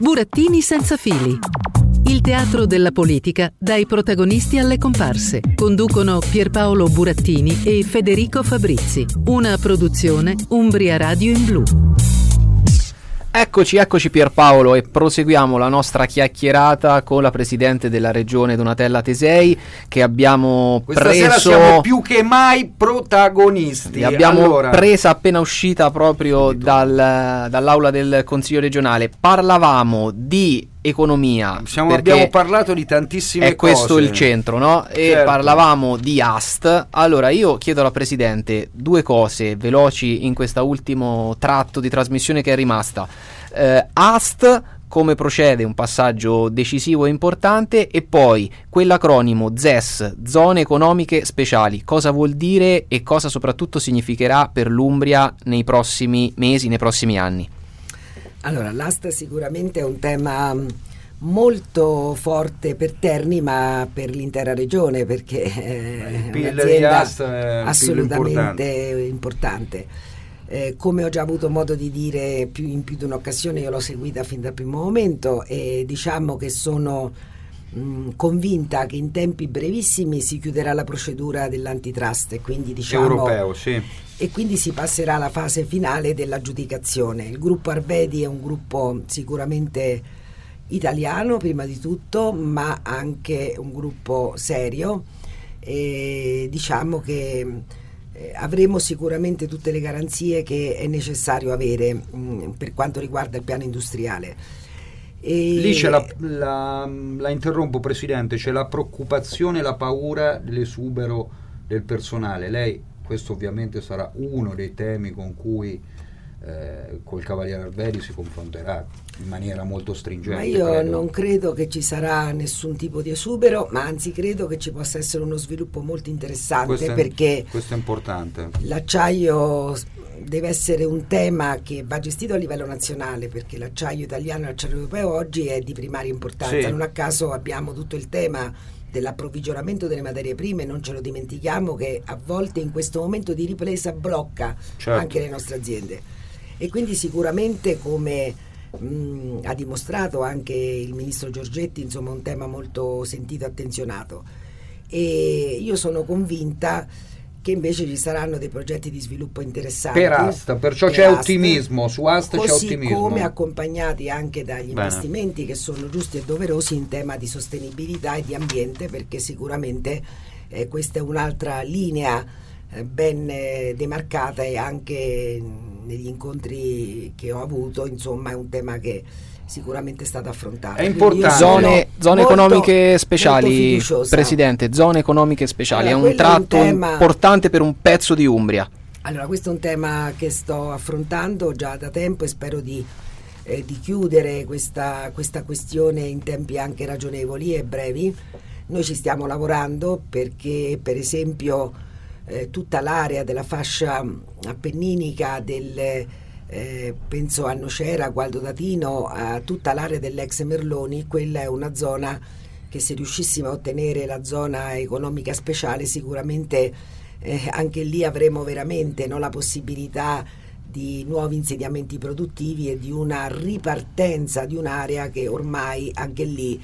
Burattini senza fili. Il teatro della politica dai protagonisti alle comparse. Conducono Pierpaolo Burattini e Federico Fabrizi. Una produzione Umbria Radio in Blu. Eccoci Pierpaolo, e proseguiamo la nostra chiacchierata con la presidente della regione Donatella Tesei, che abbiamo Questa sera siamo più che mai protagonisti. L'abbiamo presa appena uscita proprio dall'aula del Consiglio regionale. Parlavamo di economia, abbiamo parlato di tantissime cose. È questo il centro, no? E certo. Parlavamo di AST. Allora io chiedo alla Presidente due cose veloci in questo ultimo tratto di trasmissione che è rimasta. AST, come procede, un passaggio decisivo e importante, e poi quell'acronimo ZES, Zone Economiche Speciali, cosa vuol dire e cosa soprattutto significherà per l'Umbria nei prossimi mesi, nei prossimi anni? Allora, l'AST sicuramente è un tema molto forte per Terni, ma per l'intera regione, perché è un'azienda assolutamente importante. Come ho già avuto modo di dire in più di un'occasione, io l'ho seguita fin dal primo momento e diciamo che sono convinta che in tempi brevissimi si chiuderà la procedura dell'antitrust, e quindi europeo, sì. E quindi si passerà alla fase finale dell'aggiudicazione. Il gruppo Arvedi è un gruppo sicuramente italiano prima di tutto, ma anche un gruppo serio, e diciamo che avremo sicuramente tutte le garanzie che è necessario avere per quanto riguarda il piano industriale. Lì c'è la interrompo, Presidente, c'è la preoccupazione, la paura dell'esubero del personale. Lei, questo ovviamente sarà uno dei temi con cui col Cavaliere Arvedi si confronterà in maniera molto stringente. Ma io non credo che ci sarà nessun tipo di esubero, ma anzi credo che ci possa essere uno sviluppo molto interessante, perché questo è importante. L'acciaio deve essere un tema che va gestito a livello nazionale, perché l'acciaio italiano e l'acciaio europeo oggi è di primaria importanza. Sì. Non a caso abbiamo tutto il tema dell'approvvigionamento delle materie prime, non ce lo dimentichiamo, che a volte in questo momento di ripresa blocca anche le nostre aziende. E quindi sicuramente, come ha dimostrato anche il ministro Giorgetti, insomma, un tema molto sentito e attenzionato. E io sono convinta che invece ci saranno dei progetti di sviluppo interessanti per AST, perciò c'è ottimismo su AST, c'è ottimismo, così come accompagnati anche dagli investimenti che sono giusti e doverosi in tema di sostenibilità e di ambiente, perché sicuramente questa è un'altra linea ben demarcata, e anche negli incontri che ho avuto, insomma, è un tema che sicuramente è stato affrontato. È importante. Zone economiche speciali, Presidente, zone economiche speciali, allora, è un tratto importante per un pezzo di Umbria. Allora, questo è un tema che sto affrontando già da tempo e spero di chiudere questa questione in tempi anche ragionevoli e brevi. Noi ci stiamo lavorando perché, per esempio, tutta l'area della fascia appenninica penso a Nocera, Gualdo d'Atino, a tutta l'area dell'ex Merloni, quella è una zona che, se riuscissimo a ottenere la zona economica speciale, sicuramente anche lì avremo veramente la possibilità di nuovi insediamenti produttivi e di una ripartenza di un'area che ormai anche lì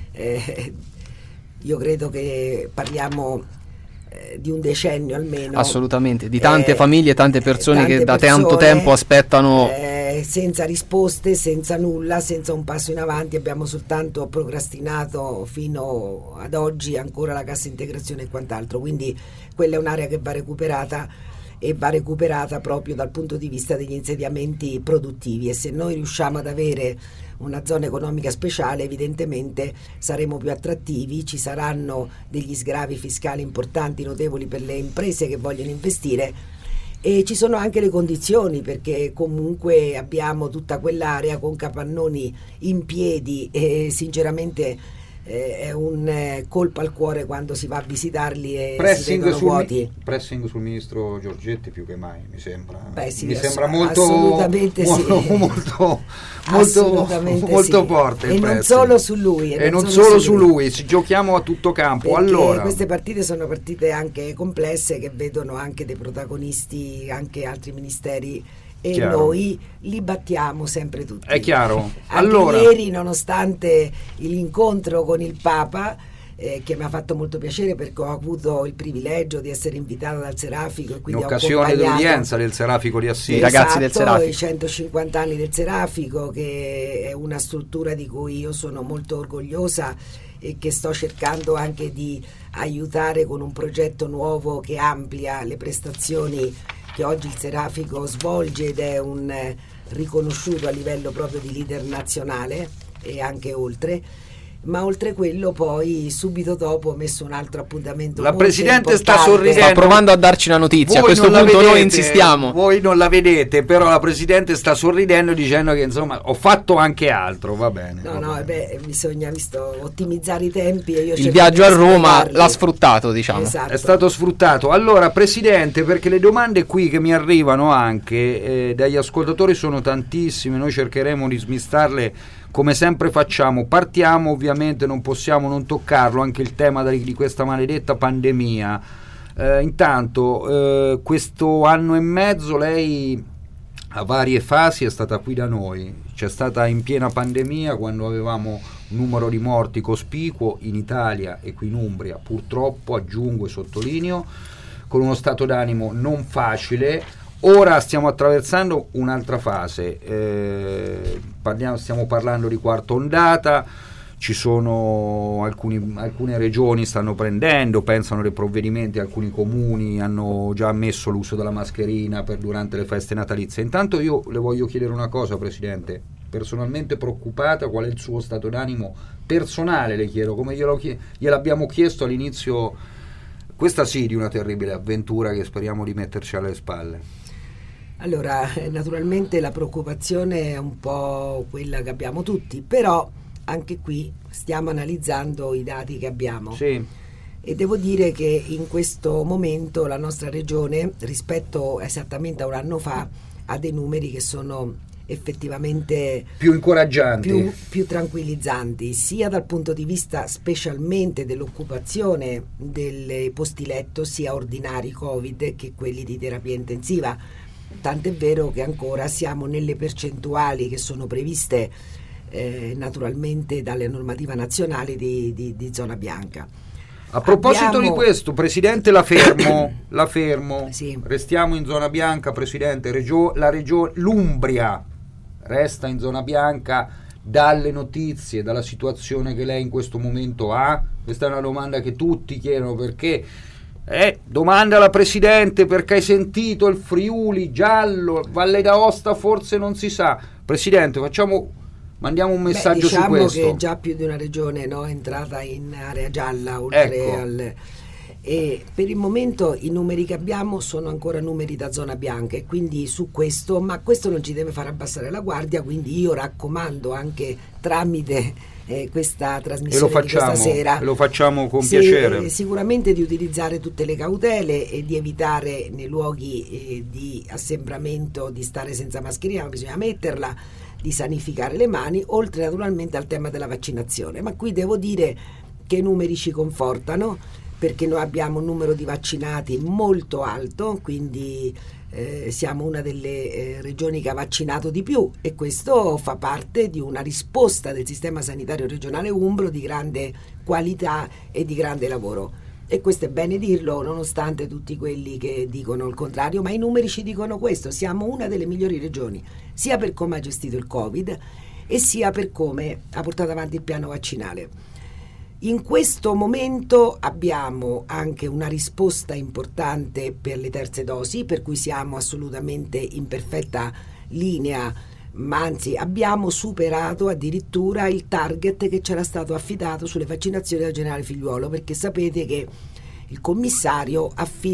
io credo che parliamo di un decennio almeno. Assolutamente, di tante famiglie, tante persone che da tanto tempo aspettano senza risposte, senza nulla, senza un passo in avanti. Abbiamo soltanto procrastinato fino ad oggi ancora la cassa integrazione e quant'altro, quindi quella è un'area che va recuperata, e va recuperata proprio dal punto di vista degli insediamenti produttivi, e se noi riusciamo ad avere una zona economica speciale evidentemente saremo più attrattivi, ci saranno degli sgravi fiscali importanti, notevoli per le imprese che vogliono investire, e ci sono anche le condizioni, perché comunque abbiamo tutta quell'area con capannoni in piedi e sinceramente è un colpo al cuore quando si va a visitarli e si vedono vuoti. Pressing sul ministro Giorgetti più che mai, mi sembra. Mi sembra molto, assolutamente molto forte. E non solo su lui. E non solo su lui, giochiamo a tutto campo. Perché allora, queste partite sono partite anche complesse, che vedono anche dei protagonisti, anche altri ministeri e chiaro. Noi li battiamo sempre tutti. È chiaro. Anche ieri, nonostante l'incontro con il Papa, che mi ha fatto molto piacere perché ho avuto il privilegio di essere invitata dal Serafico e quindi in occasione dell'udienza del Serafico di Assisi, i ragazzi del Serafico, i 150 anni del Serafico, che è una struttura di cui io sono molto orgogliosa e che sto cercando anche di aiutare con un progetto nuovo che amplia le prestazioni che oggi il Serafico svolge ed è un riconosciuto a livello proprio di leader nazionale e anche oltre. Ma oltre quello poi subito dopo ho messo un altro appuntamento. La molto Presidente importante. sta sorridendo, sta provando a darci una notizia. Voi a questo non la punto vedete, noi insistiamo. Voi non la vedete, però la Presidente sta sorridendo dicendo che insomma ho fatto anche altro, va bene. Bisogna ottimizzare i tempi e io il viaggio a Roma l'ha sfruttato, diciamo. Esatto. È stato sfruttato. Allora, Presidente, perché le domande qui che mi arrivano anche dagli ascoltatori sono tantissime, noi cercheremo di smistarle come sempre facciamo. Partiamo, ovviamente non possiamo non toccarlo, anche il tema di questa maledetta pandemia. Intanto questo anno e mezzo lei a varie fasi è stata qui da noi, c'è stata in piena pandemia quando avevamo un numero di morti cospicuo in Italia e qui in Umbria, purtroppo, aggiungo e sottolineo, con uno stato d'animo non facile. Ora stiamo attraversando un'altra fase, stiamo parlando di quarta ondata, ci sono alcune regioni stanno prendendo, pensano dei provvedimenti, alcuni comuni hanno già ammesso l'uso della mascherina durante le feste natalizie. Intanto io le voglio chiedere una cosa, Presidente, personalmente preoccupata, qual è il suo stato d'animo personale, le chiedo, come gliel'abbiamo chiesto all'inizio, questa sì, di una terribile avventura che speriamo di metterci alle spalle. Allora, naturalmente la preoccupazione è un po' quella che abbiamo tutti, però anche qui stiamo analizzando i dati che abbiamo. Sì. E devo dire che in questo momento la nostra regione, rispetto esattamente a un anno fa, ha dei numeri che sono effettivamente più incoraggianti, più tranquillizzanti, sia dal punto di vista specialmente dell'occupazione dei posti letto, sia ordinari Covid che quelli di terapia intensiva. Tant'è vero che ancora siamo nelle percentuali che sono previste naturalmente dalle normative nazionali di zona bianca. A proposito di questo, Presidente, la fermo. Sì. Restiamo in zona bianca, Presidente. La regione l'Umbria resta in zona bianca dalle notizie, dalla situazione che lei in questo momento ha? Questa è una domanda che tutti chiedono, perché domanda alla Presidente, perché hai sentito il Friuli giallo, Valle d'Aosta forse non si sa. Presidente, mandiamo un messaggio su questo. Diciamo che già più di una regione è entrata in area gialla, oltre e per il momento i numeri che abbiamo sono ancora numeri da zona bianca, e quindi su questo, ma questo non ci deve far abbassare la guardia, quindi io raccomando anche tramite questa trasmissione di questa sera, e lo facciamo con piacere, sicuramente di utilizzare tutte le cautele e di evitare nei luoghi di assembramento di stare senza mascherina, bisogna metterla, di sanificare le mani, oltre naturalmente al tema della vaccinazione. Ma qui devo dire che i numeri ci confortano, perché noi abbiamo un numero di vaccinati molto alto, quindi siamo una delle regioni che ha vaccinato di più, e questo fa parte di una risposta del sistema sanitario regionale umbro di grande qualità e di grande lavoro. E questo è bene dirlo, nonostante tutti quelli che dicono il contrario, ma i numeri ci dicono questo: siamo una delle migliori regioni, sia per come ha gestito il Covid e sia per come ha portato avanti il piano vaccinale. In questo momento abbiamo anche una risposta importante per le terze dosi, per cui siamo assolutamente in perfetta linea, ma anzi abbiamo superato addirittura il target che c'era stato affidato sulle vaccinazioni dal generale Figliuolo, perché sapete che il commissario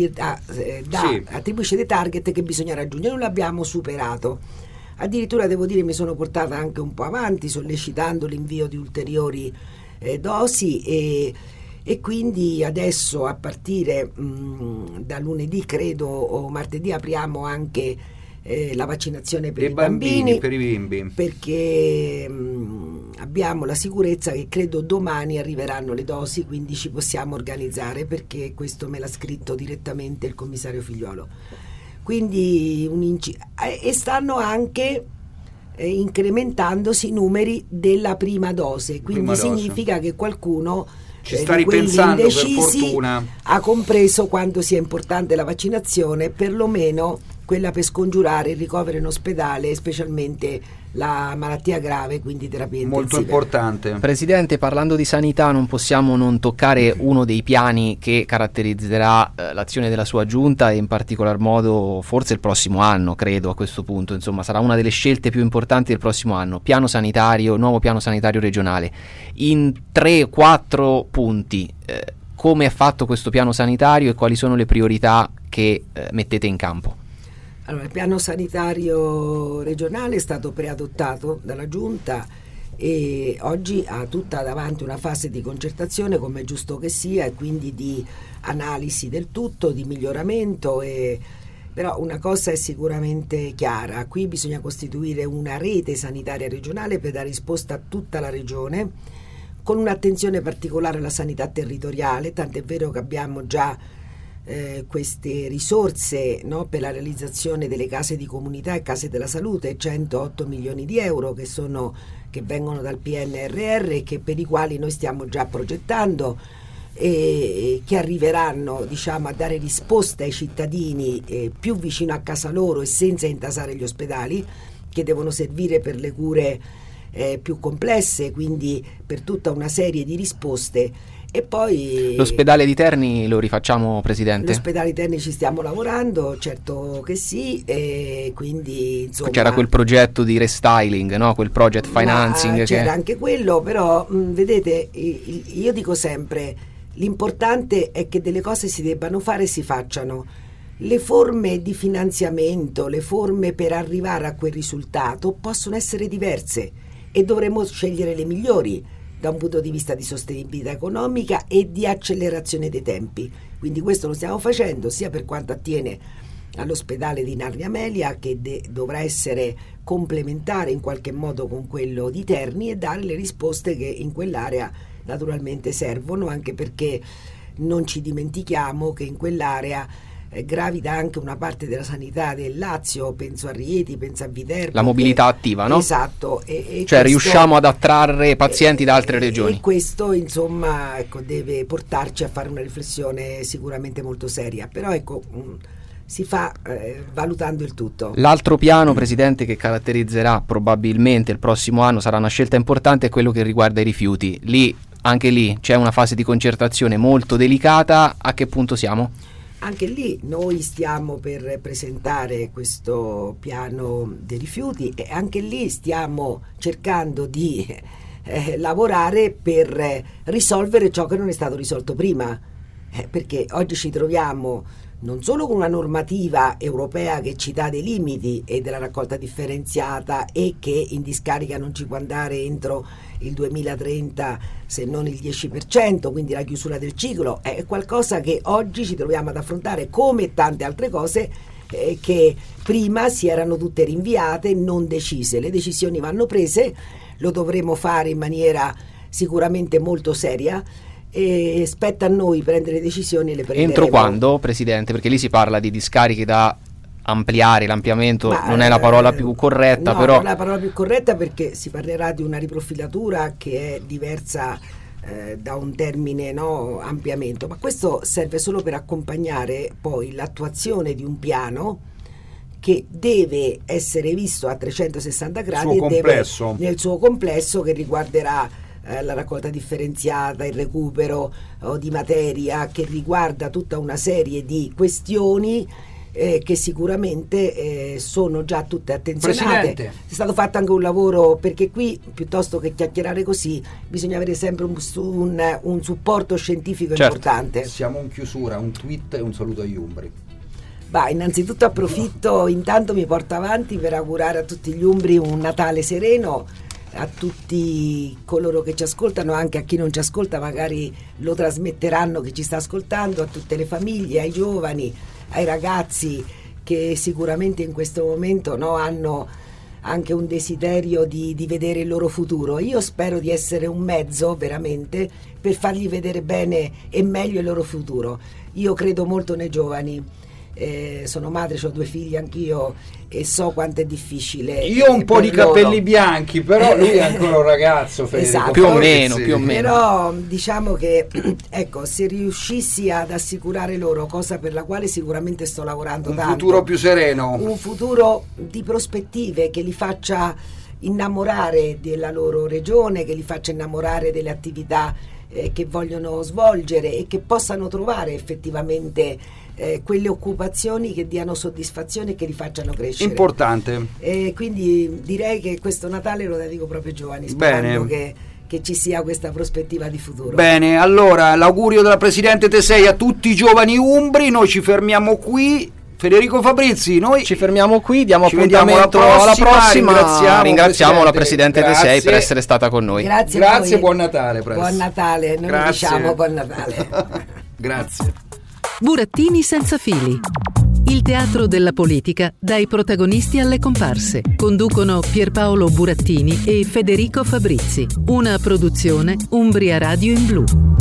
attribuisce dei target che bisogna raggiungere, noi l'abbiamo superato. Addirittura devo dire mi sono portata anche un po' avanti, sollecitando l'invio di ulteriori dosi, e quindi adesso a partire da lunedì, credo, o martedì, apriamo anche la vaccinazione per i bambini, per i bimbi, perché abbiamo la sicurezza che credo domani arriveranno le dosi, quindi ci possiamo organizzare, perché questo me l'ha scritto direttamente il commissario Figliuolo. quindi e stanno anche incrementandosi i numeri della prima dose, quindi significa che qualcuno ci sta ripensando, per fortuna, ha compreso quanto sia importante la vaccinazione, perlomeno quella per scongiurare il ricovero in ospedale, specialmente la malattia grave, quindi terapia intensiva. Molto importante. Presidente, parlando di sanità non possiamo non toccare uno dei piani che caratterizzerà l'azione della sua giunta, e in particolar modo forse il prossimo anno, credo, a questo punto, insomma sarà una delle scelte più importanti del prossimo anno: piano sanitario, nuovo piano sanitario regionale. In 3-4 punti, come è fatto questo piano sanitario e quali sono le priorità che mettete in campo? Allora, il piano sanitario regionale è stato preadottato dalla Giunta e oggi ha tutta davanti una fase di concertazione, come è giusto che sia, e quindi di analisi del tutto, di miglioramento. Però una cosa è sicuramente chiara: qui bisogna costituire una rete sanitaria regionale per dare risposta a tutta la regione, con un'attenzione particolare alla sanità territoriale, tant'è vero che abbiamo già queste risorse, no, per la realizzazione delle case di comunità e case della salute, 108 milioni di euro che vengono dal PNRR e per i quali noi stiamo già progettando e che arriveranno, diciamo, a dare risposta ai cittadini più vicino a casa loro e senza intasare gli ospedali, che devono servire per le cure più complesse, quindi per tutta una serie di risposte. E poi l'ospedale di Terni lo rifacciamo, Presidente? L'ospedale di Terni ci stiamo lavorando, certo che sì, e quindi insomma c'era quel progetto di restyling, no? Quel project financing c'era anche quello, però vedete, io dico sempre, l'importante è che delle cose si debbano fare e si facciano. Le forme di finanziamento, le forme per arrivare a quel risultato possono essere diverse e dovremo scegliere le migliori da un punto di vista di sostenibilità economica e di accelerazione dei tempi. Quindi questo lo stiamo facendo sia per quanto attiene all'ospedale di Narnia Amelia, che dovrà essere complementare in qualche modo con quello di Terni e dare le risposte che in quell'area naturalmente servono, anche perché non ci dimentichiamo che in quell'area gravita anche una parte della sanità del Lazio, penso a Rieti, penso a Viterbo. La mobilità attiva, no? Esatto. Cioè questo, riusciamo ad attrarre pazienti da altre regioni. E questo, insomma, deve portarci a fare una riflessione sicuramente molto seria. Però si fa valutando il tutto. L'altro piano, Presidente, che caratterizzerà probabilmente il prossimo anno, sarà una scelta importante, è quello che riguarda i rifiuti. Anche lì c'è una fase di concertazione molto delicata. A che punto siamo? Anche lì noi stiamo per presentare questo piano dei rifiuti e anche lì stiamo cercando di lavorare per risolvere ciò che non è stato risolto prima, perché oggi ci troviamo non solo con una normativa europea che ci dà dei limiti e della raccolta differenziata e che in discarica non ci può andare entro il 2030 se non il 10%, quindi la chiusura del ciclo è qualcosa che oggi ci troviamo ad affrontare, come tante altre cose che prima si erano tutte rinviate, non decise. Le decisioni vanno prese, lo dovremo fare in maniera sicuramente molto seria e spetta a noi prendere decisioni e le prenderemo. Entro quando, Presidente? Perché lì si parla di discariche da ampliare, l'ampliamento non è la parola più corretta, no, però non è la parola più corretta, perché si parlerà di una riprofilatura che è diversa da un termine, no, ampliamento, ma questo serve solo per accompagnare poi l'attuazione di un piano che deve essere visto a 360 gradi nel suo complesso, che riguarderà la raccolta differenziata, il recupero di materia, che riguarda tutta una serie di questioni che sicuramente sono già tutte attenzionate. Presidente, è stato fatto anche un lavoro, perché qui piuttosto che chiacchierare così bisogna avere sempre un supporto scientifico importante. Siamo in chiusura, un tweet e un saluto agli umbri. Innanzitutto approfitto, intanto mi porto avanti per augurare a tutti gli umbri un Natale sereno, a tutti coloro che ci ascoltano, anche a chi non ci ascolta magari lo trasmetteranno che ci sta ascoltando, a tutte le famiglie, ai giovani, ai ragazzi che sicuramente in questo momento, no, hanno anche un desiderio di vedere il loro futuro. Io spero di essere un mezzo veramente per fargli vedere bene e meglio il loro futuro. Io credo molto nei giovani sono madre, ho 2 figli anch'io e so quanto è difficile. Io ho un po' di capelli bianchi, però lui è ancora un ragazzo, Federico. Esatto. Più o meno. Però diciamo che ecco, se riuscissi ad assicurare loro, cosa per la quale sicuramente sto lavorando tanto, un futuro più sereno, un futuro di prospettive che li faccia innamorare della loro regione, che li faccia innamorare delle attività che vogliono svolgere e che possano trovare effettivamente quelle occupazioni che diano soddisfazione e che li facciano crescere. Importante. Quindi direi che questo Natale lo dedico proprio ai giovani, sperando che ci sia questa prospettiva di futuro. Bene, allora l'augurio della Presidente Tesei a tutti i giovani umbri. Noi ci fermiamo qui. Federico Fabrizi, noi ci fermiamo qui, diamo appuntamento alla prossima. Ringraziamo la Presidente Tesei Tesei per essere stata con noi. Grazie, buon Natale. Buon Natale, noi diciamo buon Natale. Grazie. Burattini senza fili. Il teatro della politica dai protagonisti alle comparse. Conducono Pierpaolo Burattini e Federico Fabrizi. Una produzione Umbria Radio in Blu.